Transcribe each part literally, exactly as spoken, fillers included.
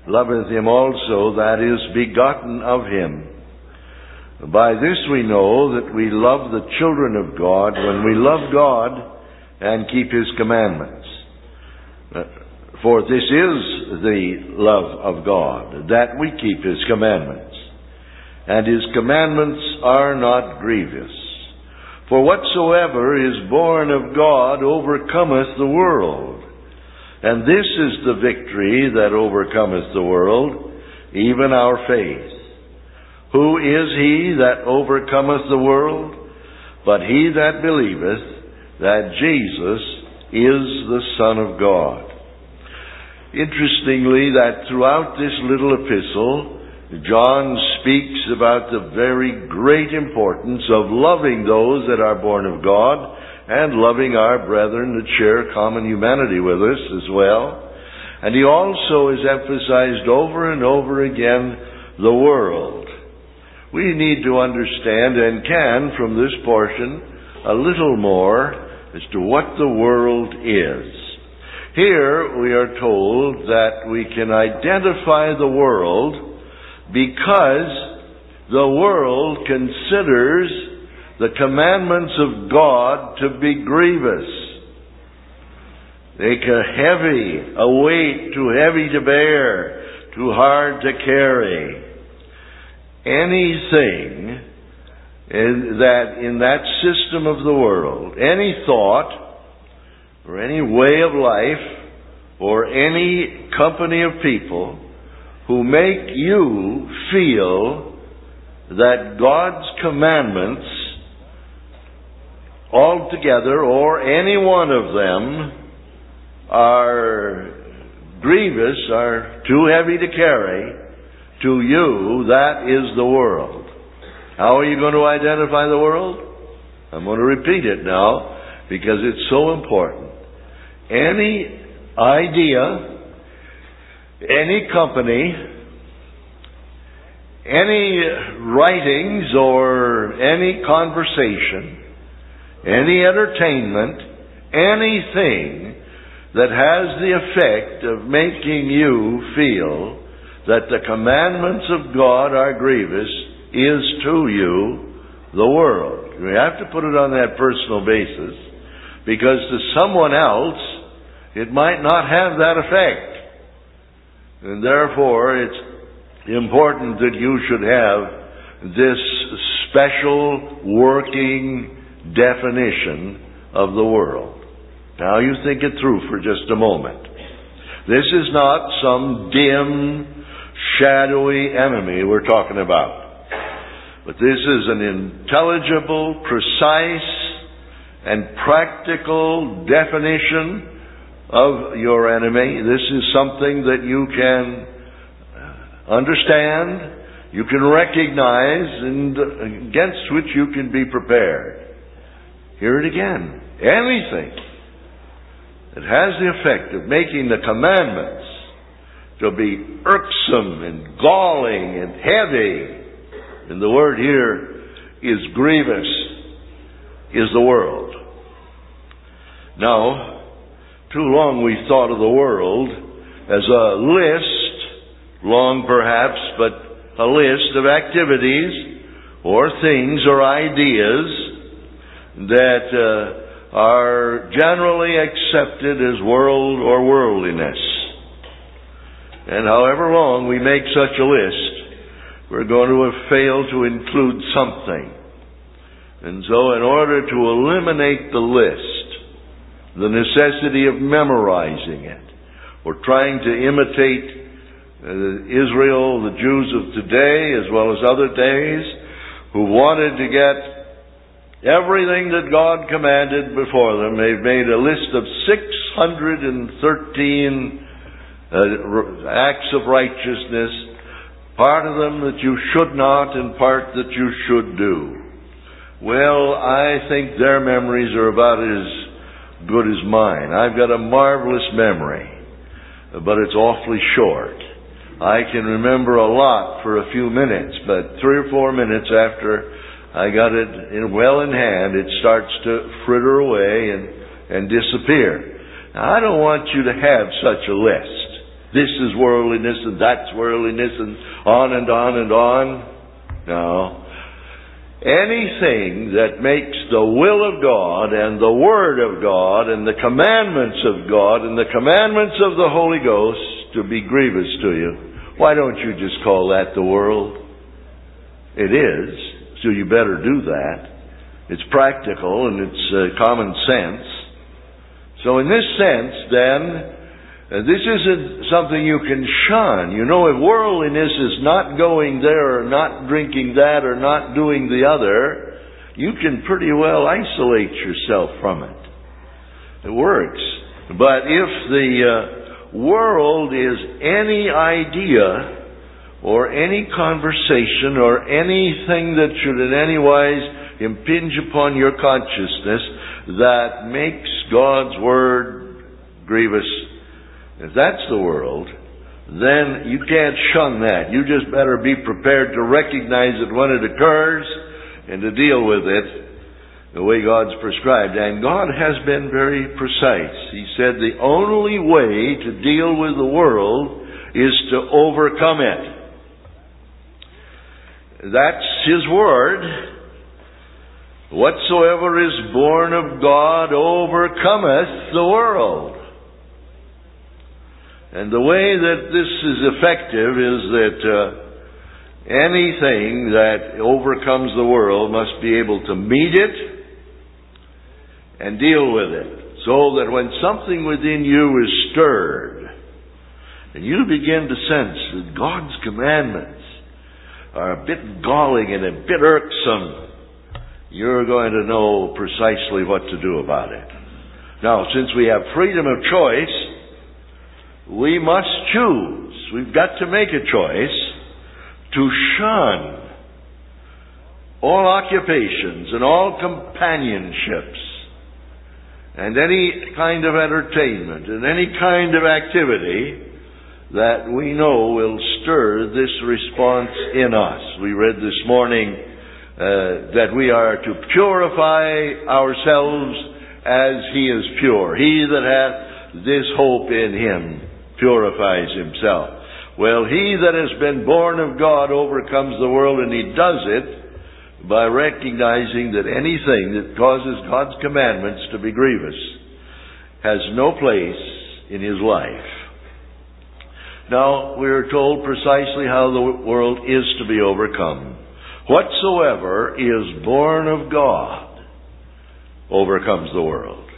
loveth him also that is begotten of him. By this we know that we love the children of God, when we love God and keep his commandments. For this is the love of God, that we keep his commandments. And his commandments are not grievous. For whatsoever is born of God overcometh the world. And this is the victory that overcometh the world, even our faith. Who is he that overcometh the world? But he that believeth that Jesus is the Son of God. Interestingly, that throughout this little epistle, John speaks about the very great importance of loving those that are born of God and loving our brethren that share common humanity with us as well. And he also has emphasized over and over again the world. We need to understand, and can from this portion, a little more as to what the world is. Here we are told that we can identify the world because the world considers the commandments of God to be grievous. They are heavy, a weight too heavy to bear, too hard to carry. Anything in that, in that system of the world, any thought or any way of life or any company of people who make you feel that God's commandments altogether, or any one of them, are grievous, are too heavy to carry, to you, that is the world. How are you going to identify the world? I'm going to repeat it now, because it's so important. Any idea, any company, any writings or any conversation, any entertainment, anything that has the effect of making you feel that the commandments of God are grievous is to you the world. You have to put it on that personal basis, because to someone else it might not have that effect. And therefore it's important that you should have this special working definition of the world. Now you think it through for just a moment. This is not some dim, shadowy enemy we're talking about. But this is an intelligible, precise, and practical definition of your enemy. This is something that you can understand, you can recognize, and against which you can be prepared. Hear it again. Anything that has the effect of making the commandments to be irksome and galling and heavy, and the word here is grievous, is the world. Now, too long we thought of the world as a list, long perhaps, but a list of activities or things or ideas that uh, are generally accepted as world or worldliness. And however long we make such a list, we're going to have failed to include something. And so in order to eliminate the list, the necessity of memorizing it, or trying to imitate uh, Israel, the Jews of today, as well as other days, who wanted to get everything that God commanded before them, they've made a list of six hundred thirteen uh, acts of righteousness, part of them that you should not and part that you should do. Well, I think their memories are about as good as mine. I've got a marvelous memory, but it's awfully short. I can remember a lot for a few minutes, but three or four minutes after I got it in, well in hand, it starts to fritter away and, and disappear. Now, I don't want you to have such a list. this is worldliness and that's worldliness and on and on and on. No. Anything that makes the will of God and the Word of God and the commandments of God and the commandments of the Holy Ghost to be grievous to you, why don't you just call that the world? It is, so you better do that. It's practical and it's uh, common sense. So in this sense, then, uh, this isn't something you can shun. You know, if worldliness is not going there or not drinking that or not doing the other, you can pretty well isolate yourself from it. It works. But if the uh, world is any idea or any conversation or anything that should in any wise impinge upon your consciousness that makes God's Word grievous, if that's the world, then you can't shun that. You just better be prepared to recognize it when it occurs and to deal with it the way God's prescribed. And God has been very precise. He said the only way to deal with the world is to overcome it. That's His Word. Whatsoever is born of God overcometh the world. And the way that this is effective is that uh, anything that overcomes the world must be able to meet it and deal with it. So that when something within you is stirred, and you begin to sense that God's commandments are a bit galling and a bit irksome, you're going to know precisely what to do about it. Now, since we have freedom of choice, we must choose. We've got to make a choice to shun all occupations and all companionships and any kind of entertainment and any kind of activity that we know will stir this response in us. We read this morning uh, that we are to purify ourselves as He is pure. He that hath this hope in Him purifies himself. Well, he that has been born of God overcomes the world, and he does it by recognizing that anything that causes God's commandments to be grievous has no place in his life. Now, we are told precisely how the world is to be overcome. Whatsoever is born of God overcomes the world.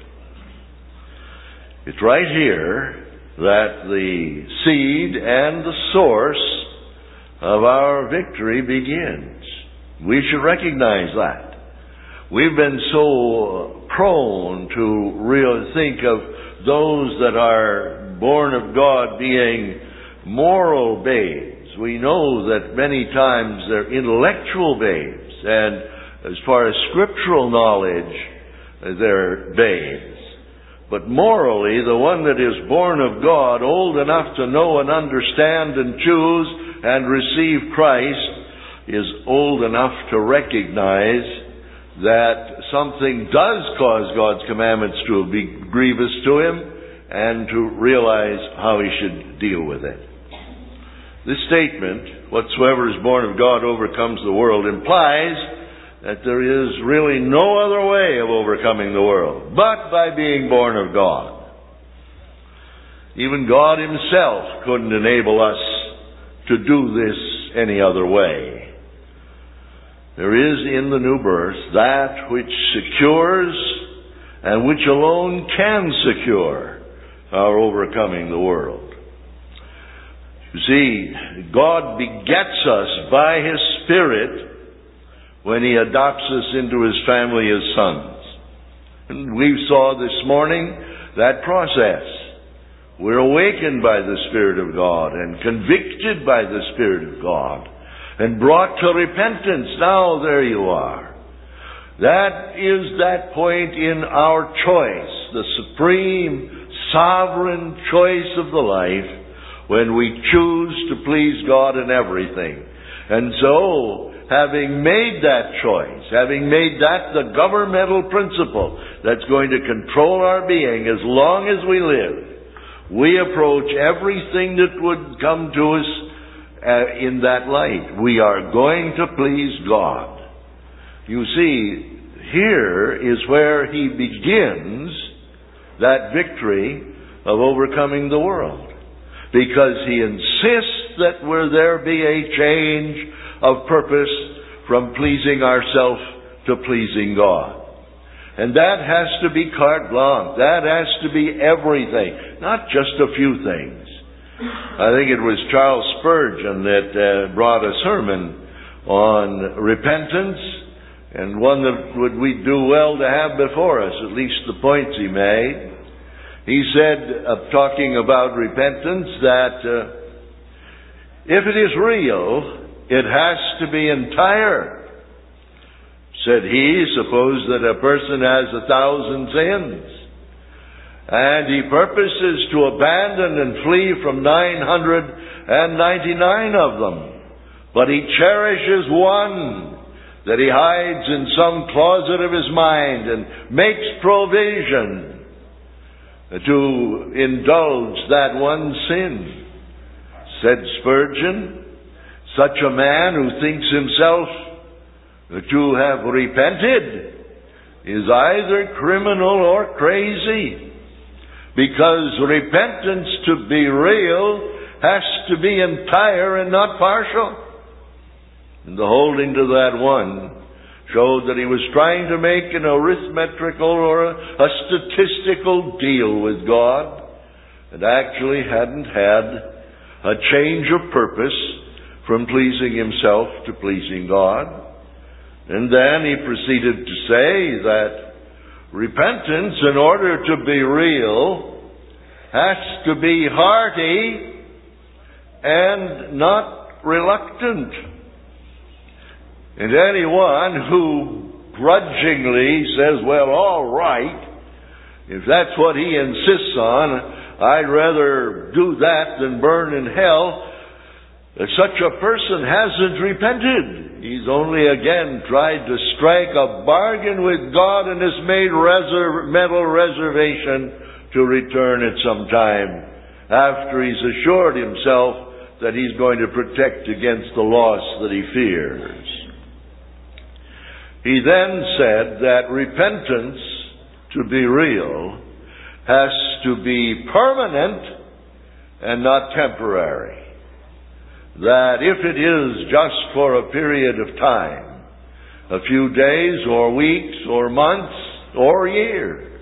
It's right here that the seed and the source of our victory begins. We should recognize that. We've been so prone to really think of those that are born of God being moral babes. We know that many times they're intellectual babes, and as far as scriptural knowledge, they're babes. But morally, the one that is born of God, old enough to know and understand and choose and receive Christ, is old enough to recognize that something does cause God's commandments to be grievous to him, and to realize how he should deal with it. This statement, whatsoever is born of God overcomes the world, implies that there is really no other way of overcoming the world but by being born of God. Even God himself couldn't enable us to do this any other way. There is in the new birth that which secures and which alone can secure our overcoming the world. You see, God begets us by His Spirit when He adopts us into His family as sons. And we saw this morning that process. We're awakened by the Spirit of God and convicted by the Spirit of God and brought to repentance. Now there you are. That is that point in our choice, the supreme, sovereign choice of the life, when we choose to please God in everything. And so, having made that choice, having made that the governmental principle that's going to control our being as long as we live, we approach everything that would come to us uh, in that light. We are going to please God. You see, here is where he begins that victory of overcoming the world. Because he insists that where there be a change of purpose from pleasing ourselves to pleasing God. And that has to be carte blanche. That has to be everything, not just a few things. I think it was Charles Spurgeon that uh, brought a sermon on repentance, and one that would we do well to have before us, at least the points he made. He said, uh, talking about repentance, that uh, if it is real, it has to be entire. Said he, suppose that a person has a thousand sins, and he purposes to abandon and flee from nine hundred ninety-nine of them, but he cherishes one that he hides in some closet of his mind and makes provision to indulge that one sin. Said Spurgeon, such a man who thinks himself to have repented is either criminal or crazy, because repentance, to be real, has to be entire and not partial. And the holding to that one showed that he was trying to make an arithmetical or a, a statistical deal with God, and actually hadn't had a change of purpose from pleasing himself to pleasing God. And then he proceeded to say that repentance, in order to be real, has to be hearty and not reluctant. And anyone who grudgingly says, well, all right, if that's what he insists on, I'd rather do that than burn in hell, such a person hasn't repented. He's only again tried to strike a bargain with God and has made reserve, mental reservation to return at some time after he's assured himself that he's going to protect against the loss that he fears. He then said that repentance, to be real, has to be permanent and not temporary. That if it is just for a period of time, a few days or weeks or months or years,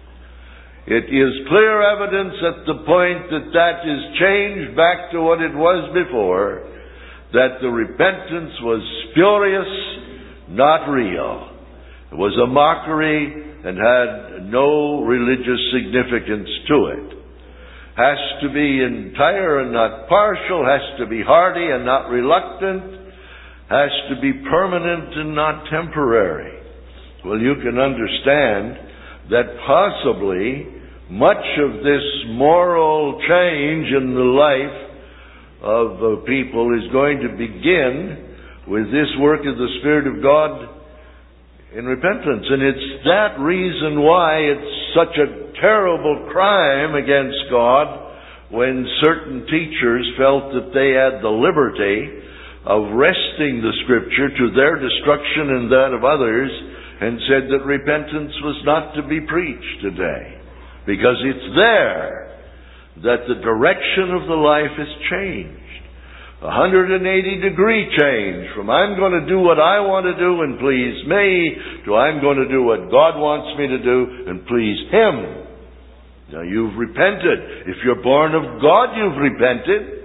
it is clear evidence at the point that that is changed back to what it was before, that the repentance was spurious, not real. It was a mockery and had no religious significance to it. Has to be entire and not partial, has to be hearty and not reluctant, has to be permanent and not temporary. Well, you can understand that possibly much of this moral change in the life of uh, people is going to begin with this work of the Spirit of God in repentance. And it's that reason why it's such a terrible crime against God when certain teachers felt that they had the liberty of wresting the Scripture to their destruction and that of others, and said that repentance was not to be preached today, because it's there that the direction of the life is changed. A one hundred eighty degree change from I'm going to do what I want to do and please me to I'm going to do what God wants me to do and please Him. Now you've repented. If you're born of God, you've repented.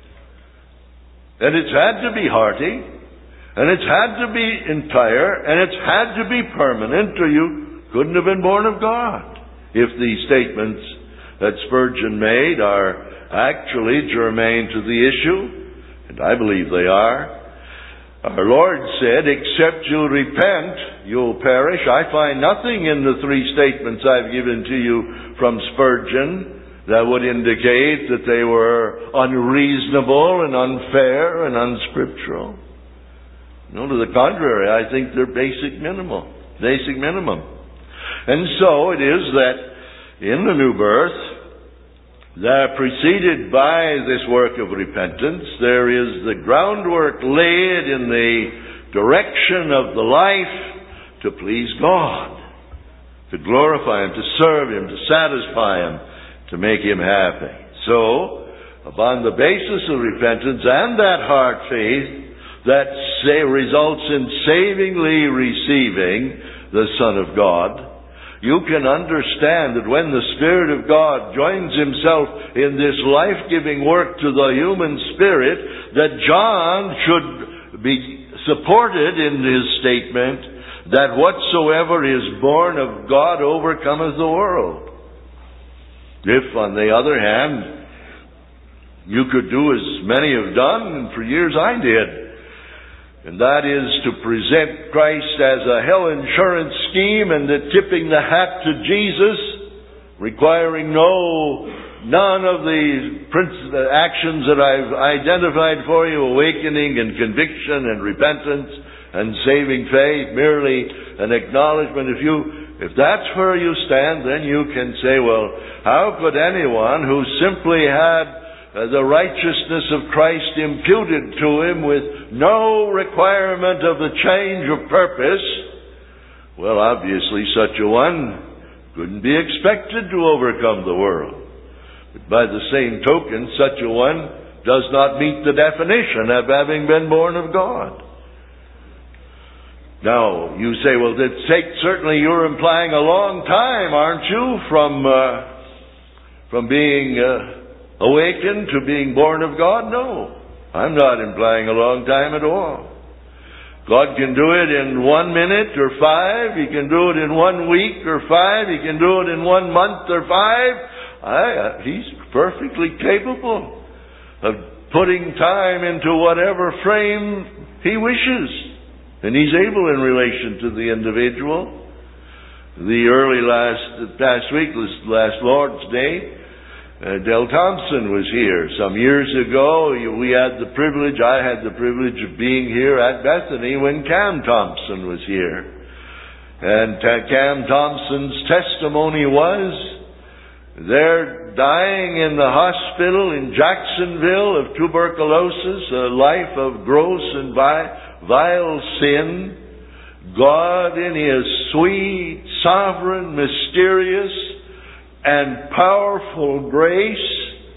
And it's had to be hearty, and it's had to be entire, and it's had to be permanent, or you couldn't have been born of God. If these statements that Spurgeon made are actually germane to the issue, and I believe they are. Our Lord said, except you repent, you'll perish. I find nothing in the three statements I've given to you from Spurgeon that would indicate that they were unreasonable and unfair and unscriptural. No, to the contrary, I think they're basic minimum. Basic minimum. And so it is that in the new birth, They're preceded by this work of repentance. There is the groundwork laid in the direction of the life to please God, to glorify Him, to serve Him, to satisfy Him, to make Him happy. So, upon the basis of repentance and that heart faith that say, results in savingly receiving the Son of God, you can understand that when the Spirit of God joins Himself in this life-giving work to the human spirit, that John should be supported in his statement that whatsoever is born of God overcometh the world. If, on the other hand, you could do as many have done, and for years I did, and that is to present Christ as a hell insurance scheme and the tipping the hat to Jesus, requiring no, none of the actions that I've identified for you, awakening and conviction and repentance and saving faith, merely an acknowledgement. If you, if that's where you stand, then you can say, well, how could anyone who simply had Uh, the righteousness of Christ imputed to him with no requirement of the change of purpose, well, obviously such a one couldn't be expected to overcome the world. But by the same token, such a one does not meet the definition of having been born of God. Now, you say, well, that take, certainly you're implying a long time, aren't you, from, uh, from being... Uh, awakened to being born of God? No, I'm not implying a long time at all. God can do it in one minute or five. He can do it in one week or five. He can do it in one month or five. I, uh, he's perfectly capable of putting time into whatever frame He wishes. And He's able in relation to the individual. The early last, past week, last Lord's Day, Uh, Del Thompson was here. Some years ago, we had the privilege, I had the privilege of being here at Bethany when Cam Thompson was here. And uh, Cam Thompson's testimony was, they're dying in the hospital in Jacksonville of tuberculosis, a life of gross and vile sin. God in His sweet, sovereign, mysterious, and powerful grace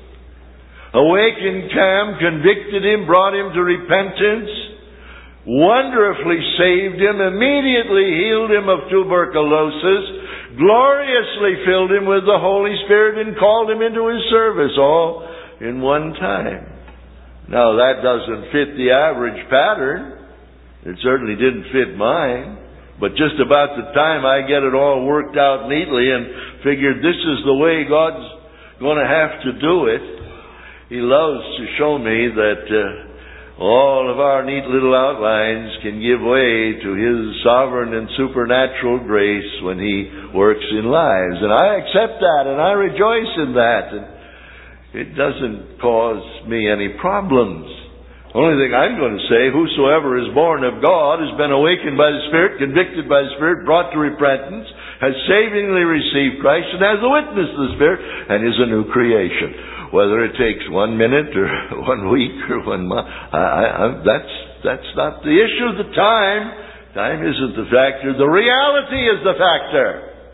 awakened Cam, convicted him, brought him to repentance, wonderfully saved him, immediately healed him of tuberculosis, gloriously filled him with the Holy Spirit, and called him into His service, all in one time. Now, that doesn't fit the average pattern. It certainly didn't fit mine. But just about the time I get it all worked out neatly and figured this is the way God's going to have to do it, He loves to show me that uh, all of our neat little outlines can give way to His sovereign and supernatural grace when He works in lives. And I accept that and I rejoice in that. And it doesn't cause me any problems. Only thing I'm going to say, whosoever is born of God has been awakened by the Spirit, convicted by the Spirit, brought to repentance, has savingly received Christ, and has the witness of the Spirit, and is a new creation. Whether it takes one minute or one week or one month, I, I, that's that's not the issue of the time. Time isn't the factor. The reality is the factor.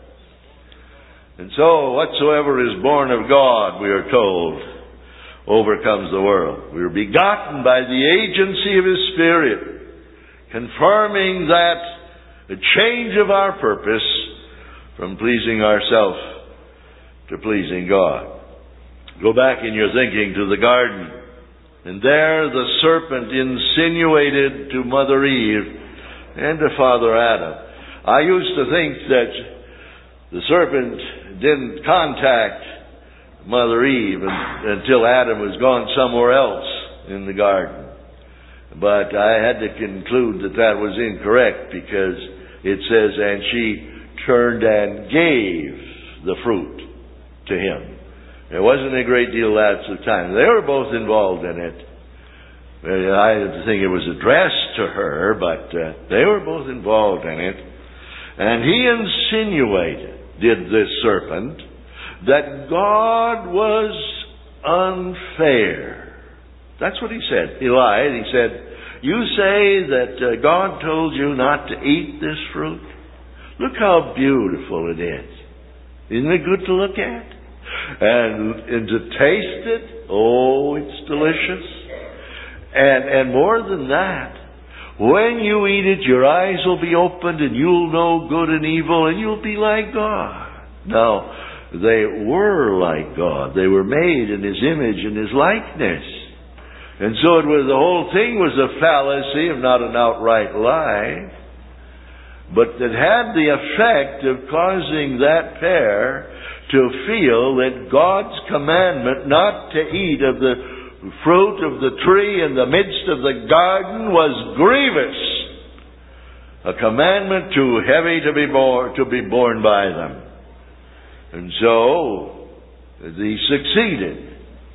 And so, whatsoever is born of God, we are told, overcomes the world. We are begotten by the agency of His Spirit, confirming that the change of our purpose from pleasing ourselves to pleasing God. Go back in your thinking to the garden, and there the serpent insinuated to Mother Eve and to Father Adam. I used to think that the serpent didn't contact Mother Eve until Adam was gone somewhere else in the garden. But I had to conclude that that was incorrect, because it says, and she turned and gave the fruit to him. There wasn't a great deal of lapse of time. They were both involved in it. I think it was addressed to her, but uh, they were both involved in it. And he insinuated, did this serpent, that God was unfair. That's what he said. He lied. He said, you say that uh, God told you not to eat this fruit? Look how beautiful it is. Isn't it good to look at? And, and to taste it? Oh, it's delicious. And, and more than that, when you eat it, your eyes will be opened and you'll know good and evil and you'll be like God. Now, they were like God. They were made in His image and His likeness. And so it was, the whole thing was a fallacy, if not an outright lie. But it had the effect of causing that pair to feel that God's commandment not to eat of the fruit of the tree in the midst of the garden was grievous. A commandment too heavy to be borne, to be borne by them. And so, he succeeded.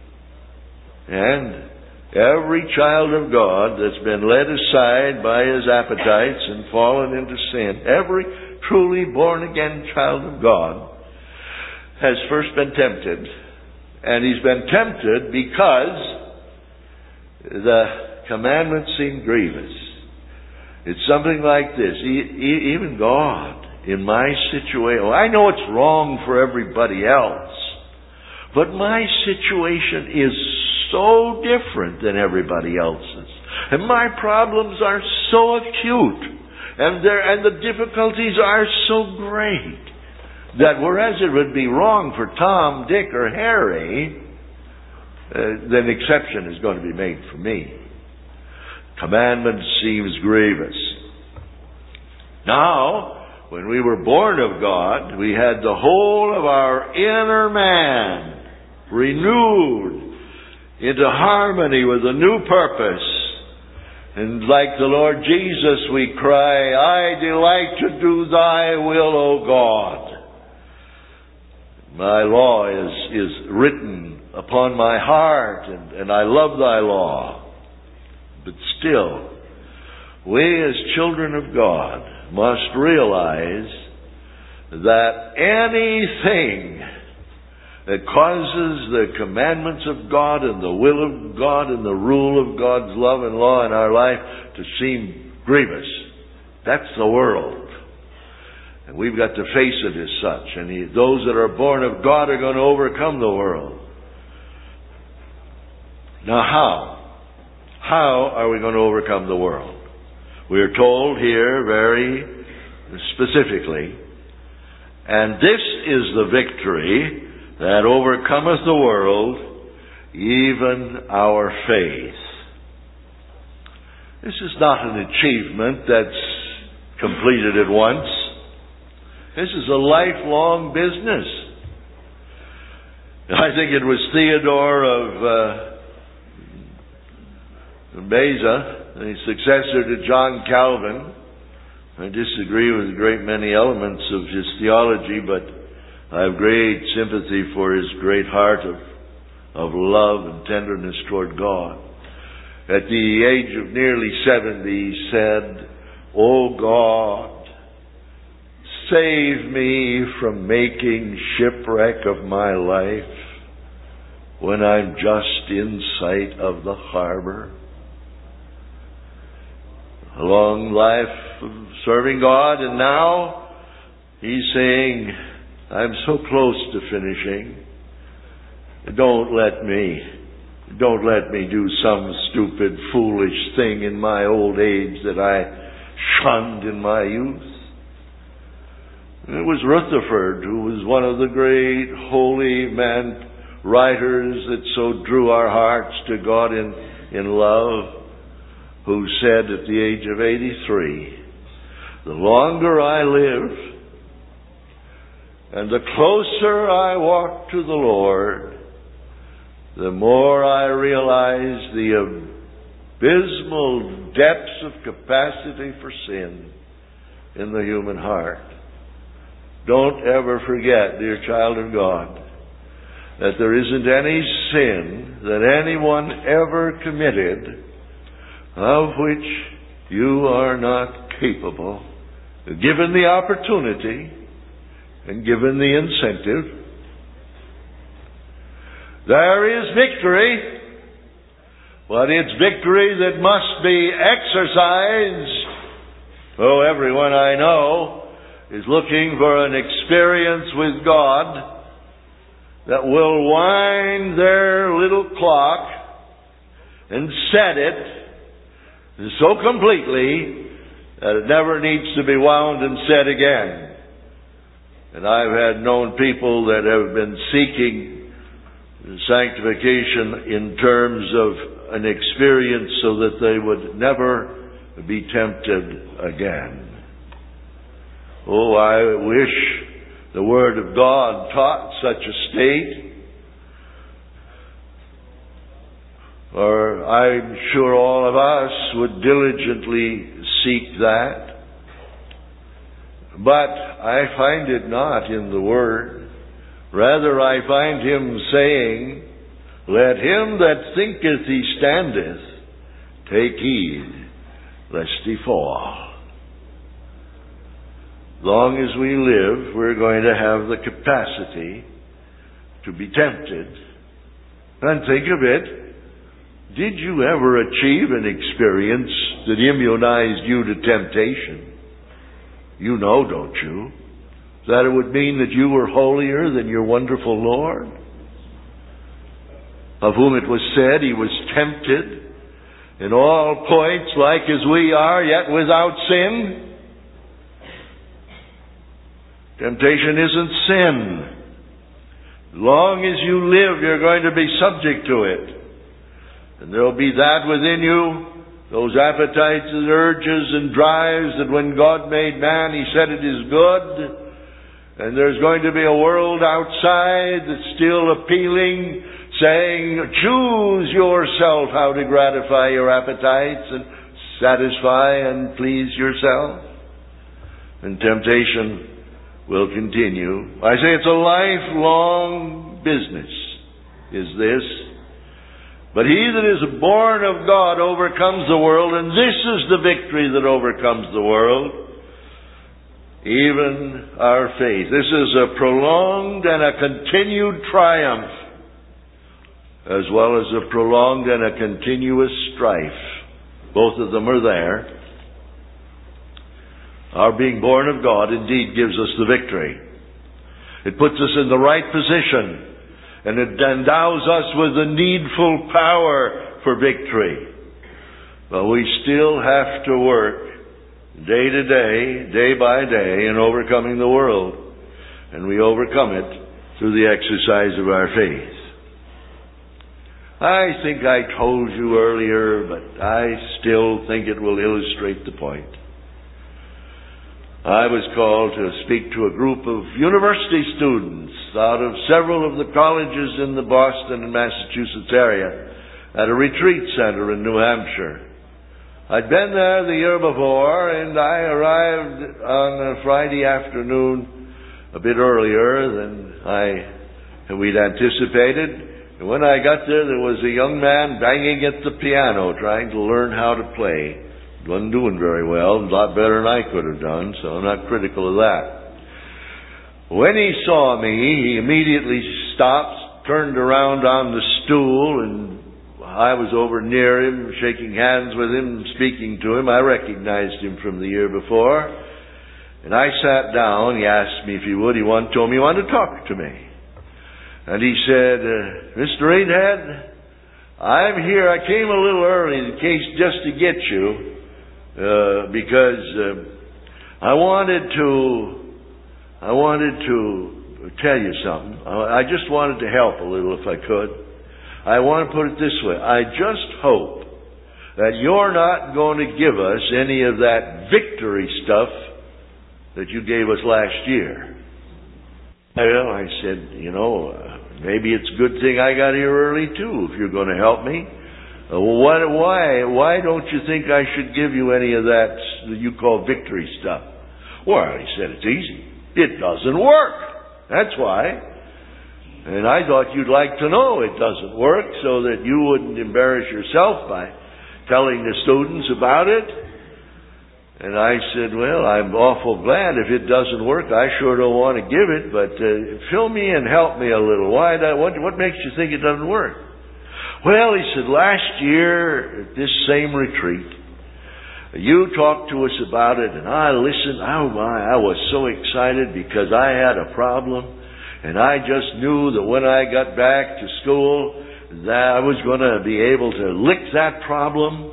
And every child of God that's been led aside by his appetites and fallen into sin, every truly born-again child of God has first been tempted. And he's been tempted because the commandments seem grievous. It's something like this. E- even God, in my situation, I know it's wrong for everybody else, but my situation is so different than everybody else's. And my problems are so acute. And, and the difficulties are so great that whereas it would be wrong for Tom, Dick, or Harry, uh, then exception is going to be made for me. Commandment seems grievous. Now, when we were born of God, we had the whole of our inner man renewed into harmony with a new purpose. And like the Lord Jesus, we cry, I delight to do thy will, O God. My law is, is written upon my heart, and, and I love thy law. But still, we as children of God must realize that anything that causes the commandments of God and the will of God and the rule of God's love and law in our life to seem grievous, that's the world. And we've got to face it as such. And he, those that are born of God are going to overcome the world. Now how? How are we going to overcome the world? We are told here very specifically, and this is the victory that overcometh the world, even our faith. This is not an achievement that's completed at once. This is a lifelong business. I think it was Theodore of uh, Beza, the successor to John Calvin. I disagree with a great many elements of his theology, but I have great sympathy for his great heart of, of love and tenderness toward God. At the age of nearly seventy, he said, O God, save me from making shipwreck of my life when I'm just in sight of the harbor. A long life of serving God, and now he's saying, I'm so close to finishing. Don't let me, don't let me do some stupid, foolish thing in my old age that I shunned in my youth. It was Rutherford, who was one of the great holy man writers that so drew our hearts to God in, in love, who said at the age of eighty-three, the longer I live, and the closer I walk to the Lord, the more I realize the abysmal depths of capacity for sin in the human heart. Don't ever forget, dear child of God, that there isn't any sin that anyone ever committed of which you are not capable, given the opportunity and given the incentive, There is victory, but it's victory that must be exercised. Oh, everyone I know is looking for an experience with God that will wind their little clock and set it so completely that it never needs to be wound and set again. And I've had known people that have been seeking sanctification in terms of an experience so that they would never be tempted again. Oh, I wish the Word of God taught such a state. Or I'm sure all of us would diligently seek that. But I find it not in the Word. Rather, I find Him saying, "Let him that thinketh he standeth take heed, lest he fall." Long as we live, we're going to have the capacity to be tempted. And think of it. Did you ever achieve an experience that immunized you to temptation? You know, don't you, that it would mean that you were holier than your wonderful Lord, of whom it was said He was tempted in all points like as we are, yet without sin? Temptation isn't sin. As long as you live, you're going to be subject to it. And there'll be that within you, those appetites and urges and drives that when God made man, He said it is good. And there's going to be a world outside that's still appealing, saying, choose yourself how to gratify your appetites and satisfy and please yourself. And temptation will continue. I say it's a lifelong business, is this. But he that is born of God overcomes the world, and this is the victory that overcomes the world, even our faith. This is a prolonged and a continued triumph, as well as a prolonged and a continuous strife. Both of them are there. Our being born of God indeed gives us the victory. It puts us in the right position, and it endows us with the needful power for victory. But we still have to work day to day, day by day, in overcoming the world. And we overcome it through the exercise of our faith. I think I told you earlier, but I still think it will illustrate the point. I was called to speak to a group of university students out of several of the colleges in the Boston and Massachusetts area at a retreat center in New Hampshire. I'd been there the year before, and I arrived on a Friday afternoon a bit earlier than I we'd anticipated. And when I got there, there was a young man banging at the piano, trying to learn how to play. Wasn't doing very well, a lot better than I could have done, so I'm not critical of that. When he saw me, he immediately stopped, turned around on the stool, and I was over near him, shaking hands with him, speaking to him. I recognized him from the year before. And I sat down. He asked me if he would. He wanted, told me he wanted to talk to me. And he said, uh, Mister Rainhead, I'm here. I came a little early in case just to get you. Uh, because uh, I wanted to, I wanted to tell you something. I, I just wanted to help a little if I could. I want to put it this way. I just hope that you're not going to give us any of that victory stuff that you gave us last year. Well, I said, you know, uh, maybe it's a good thing I got here early too, if you're going to help me. Uh, what, why? Why don't you think I should give you any of that you call victory stuff? Well, he said, it's easy. It doesn't work. That's why. And I thought you'd like to know it doesn't work so that you wouldn't embarrass yourself by telling the students about it. And I said, well, I'm awful glad if it doesn't work. I sure don't want to give it, but uh, fill me in, help me a little. Why? What, what makes you think it doesn't work? Well, he said, last year at this same retreat, you talked to us about it, and I listened. Oh my, I was so excited because I had a problem, and I just knew that when I got back to school, that I was going to be able to lick that problem.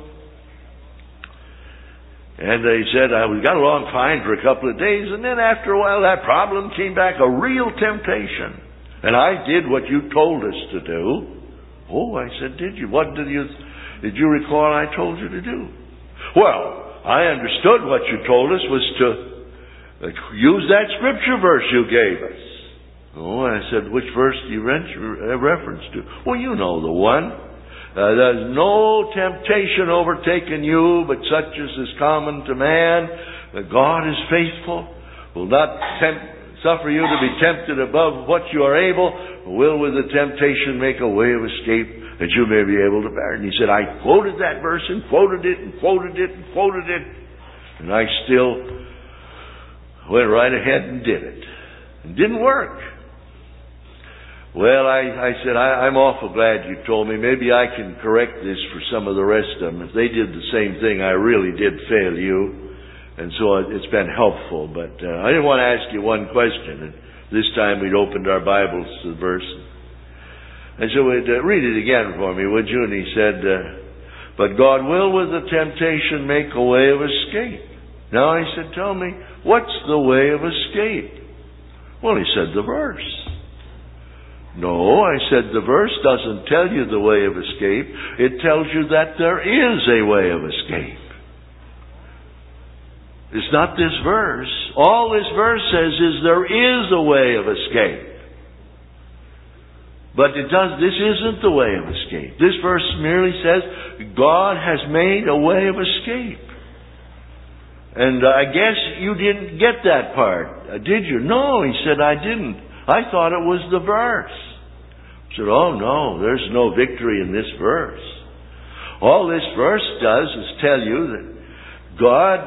And they said, uh, we got along fine for a couple of days, and then after a while that problem came back, a real temptation. And I did what you told us to do. Oh, I said, did you? What did you, did you recall I told you to do? Well, I understood what you told us was to uh, use that scripture verse you gave us. Oh, I said, which verse do you re- reference to? Well, you know the one. Uh, there's no temptation overtaken you, but such as is common to man. That God is faithful, will not tempt, suffer you to be tempted above what you are able, but will with the temptation make a way of escape that you may be able to bear. And he said, I quoted that verse and quoted it and quoted it and quoted it, and I still went right ahead and did it. It didn't work. Well, I, I said, I, I'm awful glad you told me. Maybe I can correct this for some of the rest of them. If they did the same thing, I really did fail you. And so it's been helpful. But uh, I didn't want to ask you one question. And this time we'd opened our Bibles to the verse. And so we'd uh, read it again for me, would you? And he said, uh, but God will with the temptation make a way of escape. Now I said, tell me, what's the way of escape? Well, he said, the verse. No, I said, the verse doesn't tell you the way of escape. It tells you that there is a way of escape. It's not this verse. All this verse says is there is a way of escape. But it does, this isn't the way of escape. This verse merely says God has made a way of escape. And uh, I guess you didn't get that part, uh, did you? No, he said, I didn't. I thought it was the verse. I said, oh no, there's no victory in this verse. All this verse does is tell you that God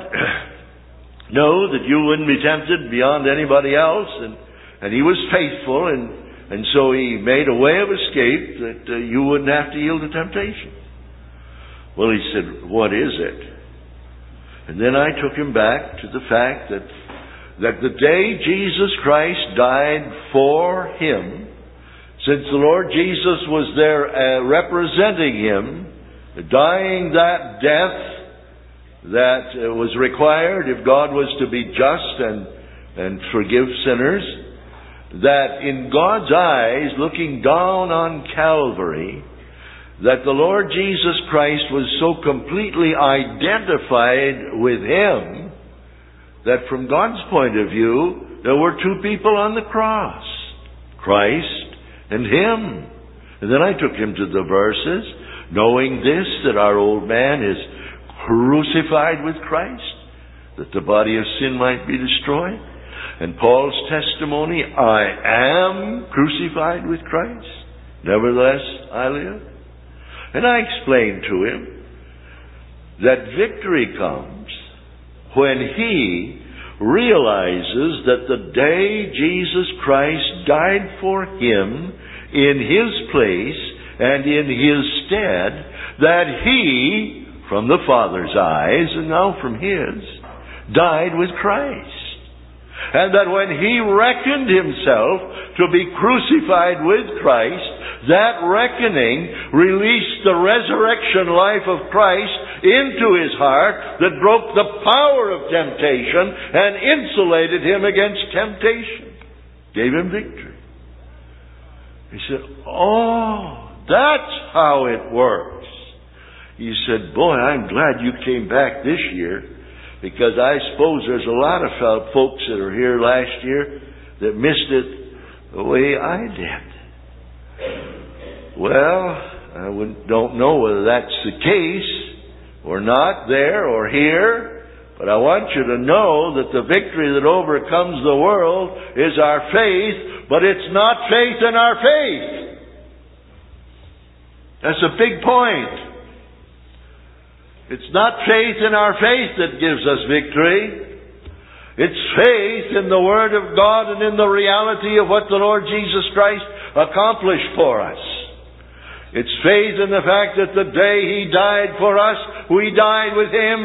knew that you wouldn't be tempted beyond anybody else, and, and He was faithful, and, and so He made a way of escape that uh, you wouldn't have to yield to temptation. Well, he said, what is it? And then I took him back to the fact that that the day Jesus Christ died for him, since the Lord Jesus was there uh, representing him, dying that death that uh, was required if God was to be just and, and forgive sinners, that in God's eyes, looking down on Calvary, that the Lord Jesus Christ was so completely identified with him that from God's point of view, there were two people on the cross, Christ and him. And then I took him to the verses, knowing this, that our old man is crucified with Christ, that the body of sin might be destroyed. And Paul's testimony, I am crucified with Christ, nevertheless I live. And I explained to him that victory comes when he realizes that the day Jesus Christ died for him in his place and in his stead, that he, from the Father's eyes and now from his, died with Christ. And that when he reckoned himself to be crucified with Christ, that reckoning released the resurrection life of Christ into his heart that broke the power of temptation and insulated him against temptation. Gave him victory. He said, oh, that's how it works. He said, boy, I'm glad you came back this year, because I suppose there's a lot of folks that are here last year that missed it the way I did. Well, I don't know whether that's the case or not, there or here, but I want you to know that the victory that overcomes the world is our faith, but it's not faith in our faith. That's a big point. It's not faith in our faith that gives us victory. It's faith in the Word of God and in the reality of what the Lord Jesus Christ accomplished for us. It's faith in the fact that the day He died for us, we died with Him.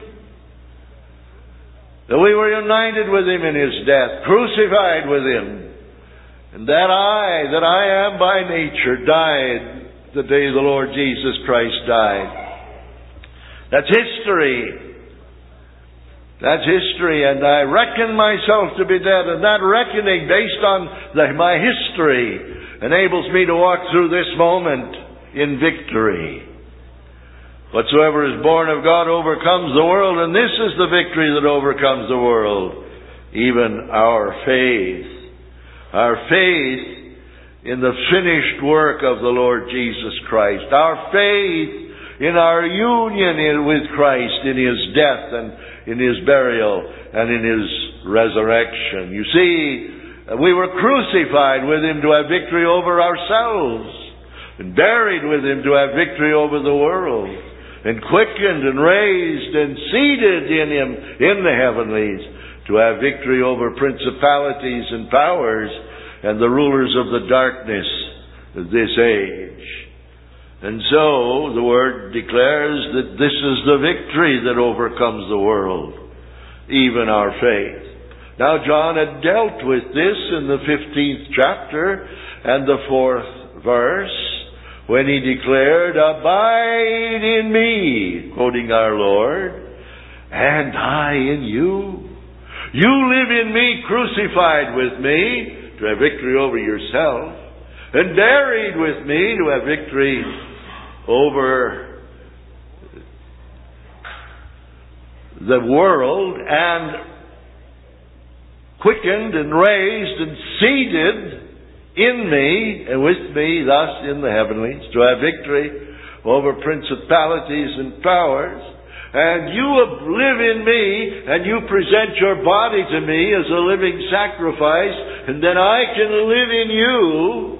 That we were united with Him in His death, crucified with Him. And that I, that I am by nature, died the day the Lord Jesus Christ died. That's history. That's history, and I reckon myself to be dead, and that reckoning based on the, my history enables me to walk through this moment in victory. Whatsoever is born of God overcomes the world, and this is the victory that overcomes the world, even our faith. Our faith in the finished work of the Lord Jesus Christ. Our faith in our union with Christ, in His death and in His burial and in His resurrection. You see, we were crucified with Him to have victory over ourselves, and buried with Him to have victory over the world, and quickened and raised and seated in Him in the heavenlies to have victory over principalities and powers and the rulers of the darkness of this age. And so, the Word declares that this is the victory that overcomes the world, even our faith. Now, John had dealt with this in the fifteenth chapter and the fourth verse, when he declared, "Abide in me," quoting our Lord, "and I in you. You live in me, crucified with me, to have victory over yourself, and buried with me to have victory over the world, and quickened and raised and seated in me and with me thus in the heavenlies to have victory over principalities and powers. And you live in me, and you present your body to me as a living sacrifice, and then I can live in you.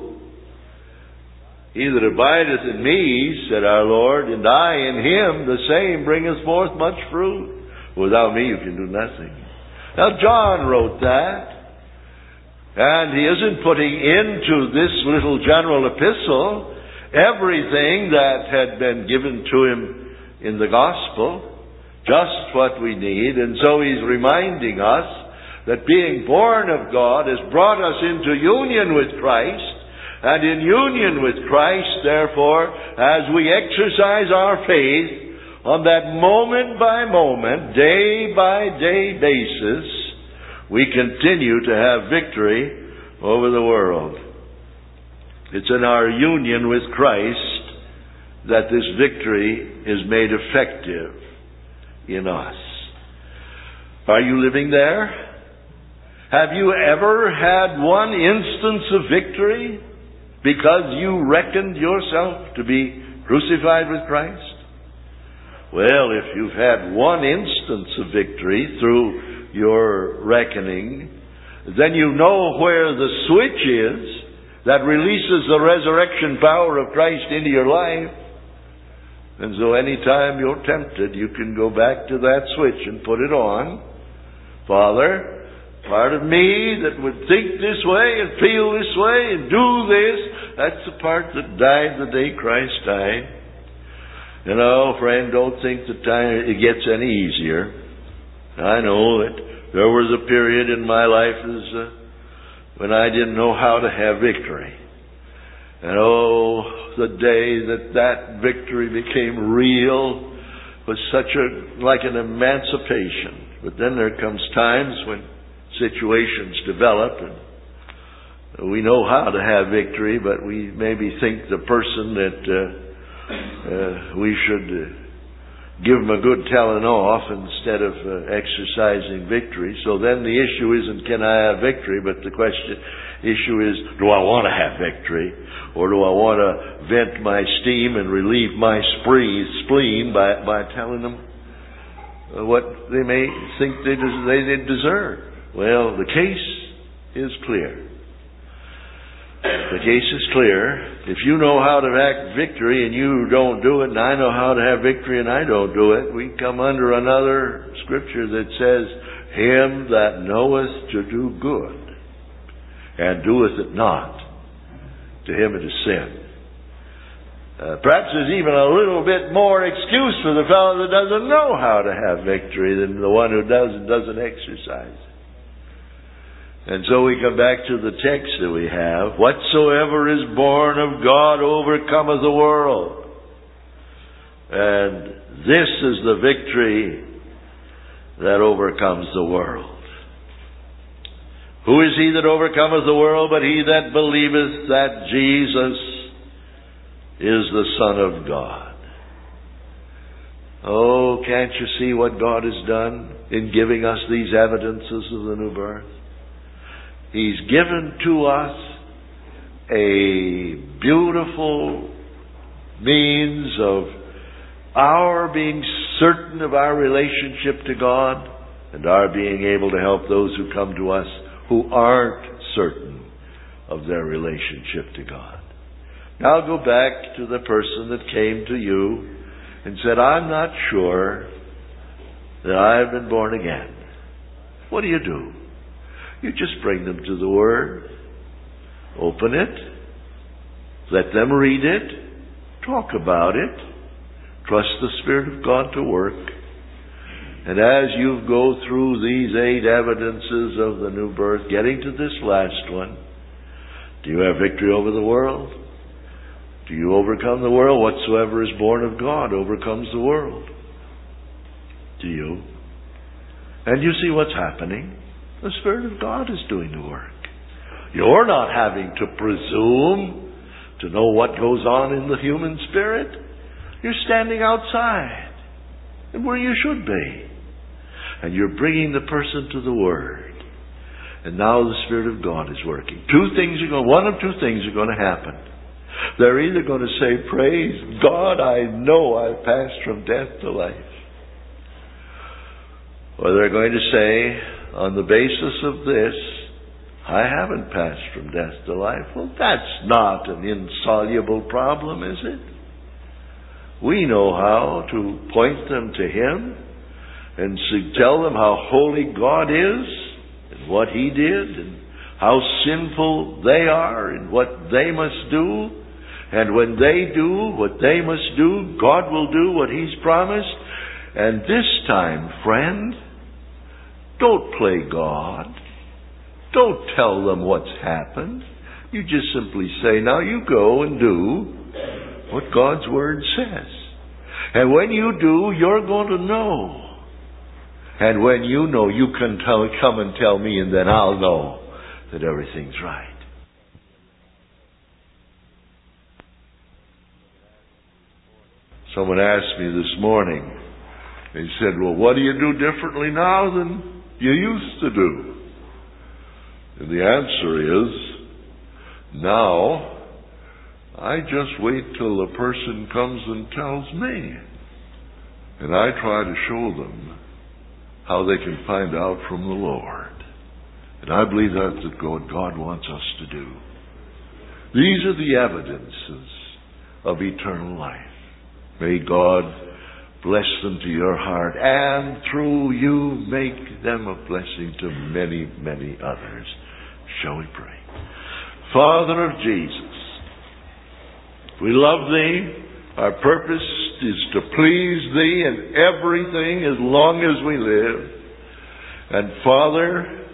He that abideth in me, said our Lord, and I in Him, the same bringeth forth much fruit. Without me you can do nothing. Now John wrote that, and he isn't putting into this little general epistle everything that had been given to him in the gospel, just what we need. And so he's reminding us that being born of God has brought us into union with Christ, and in union with Christ, therefore, as we exercise our faith on that moment by moment, day by day basis, we continue to have victory over the world. It's in our union with Christ that this victory is made effective in us. Are you living there? Have you ever had one instance of victory because you reckoned yourself to be crucified with Christ? Well, if you've had one instance of victory through your reckoning, then you know where the switch is that releases the resurrection power of Christ into your life. And so anytime you're tempted, you can go back to that switch and put it on. Father, part of me that would think this way and feel this way and do this, that's the part that died the day Christ died. You know, friend, don't think the time it gets any easier. I know that there was a period in my life as, uh, when I didn't know how to have victory. And oh, the day that that victory became real was such a, like an emancipation. But then there comes times when situations develop and we know how to have victory, but we maybe think the person that uh, uh, we should uh, give them a good telling off instead of uh, exercising victory. So then the issue isn't can I have victory, but the question issue is, do I want to have victory? Or do I want to vent my steam and relieve my spree, spleen by, by telling them what they may think they, des- they deserve? Well, the case is clear. The case is clear if you know how to act victory and you don't do it, and I know how to have victory and I don't do it, we come under another scripture that says, him that knoweth to do good and doeth it not, to him it is sin. Uh, perhaps there's even a little bit more excuse for the fellow that doesn't know how to have victory than the one who does and doesn't exercise. And so we come back to the text that we have. Whatsoever is born of God overcometh the world. And this is the victory that overcomes the world. Who is he that overcometh the world but he that believeth that Jesus is the Son of God? Oh, can't you see what God has done in giving us these evidences of the new birth? He's given to us a beautiful means of our being certain of our relationship to God and our being able to help those who come to us who aren't certain of their relationship to God. Now go back to the person that came to you and said, I'm not sure that I've been born again. What do you do? You just bring them to the Word, open it, let them read it, talk about it, trust the Spirit of God to work. And as you go through these eight evidences of the new birth, getting to this last one, do you have victory over the world? Do you overcome the world? Whatsoever is born of God overcomes the world. Do you? And you see what's happening? The Spirit of God is doing the work. You're not having to presume to know what goes on in the human spirit. You're standing outside and where you should be. And you're bringing the person to the Word. And now the Spirit of God is working. Two things are going, one of two things are going to happen. They're either going to say, praise God, I know I've passed from death to life. Or they're going to say, on the basis of this, I haven't passed from death to life. Well, that's not an insoluble problem, is it? We know how to point them to Him and tell them how holy God is and what He did and how sinful they are and what they must do. And when they do what they must do, God will do what He's promised. And this time, friend, don't play God. Don't tell them what's happened. You just simply say, now you go and do what God's Word says. And when you do, you're going to know. And when you know, you can tell, come and tell me, and then I'll know that everything's right. Someone asked me this morning, they said, well, what do you do differently now than you used to do? And the answer is, now, I just wait till the person comes and tells me. And I try to show them how they can find out from the Lord. And I believe that's what God wants us to do. These are the evidences of eternal life. May God bless them to your heart, and through you make them a blessing to many, many others. Shall we pray? Father of Jesus, we love Thee. Our purpose is to please Thee in everything as long as we live. And Father,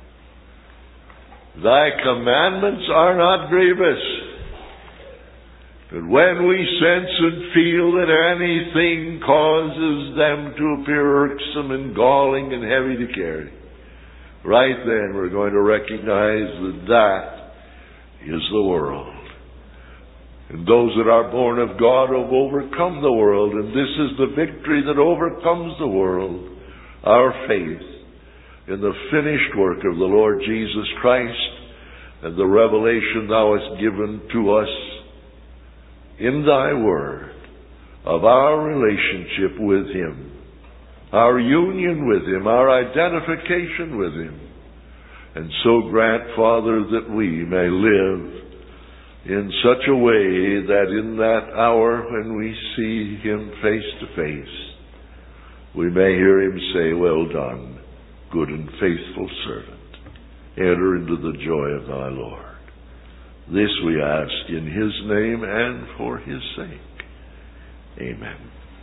Thy commandments are not grievous. But when we sense and feel that anything causes them to appear irksome and galling and heavy to carry, right then we're going to recognize that that is the world. And those that are born of God have overcome the world, and this is the victory that overcomes the world, our faith in the finished work of the Lord Jesus Christ and the revelation Thou hast given to us in Thy Word of our relationship with Him, our union with Him, our identification with Him. And so grant, Father, that we may live in such a way that in that hour when we see Him face to face, we may hear Him say, "Well done, good and faithful servant. Enter into the joy of thy Lord." This we ask in His name and for His sake. Amen.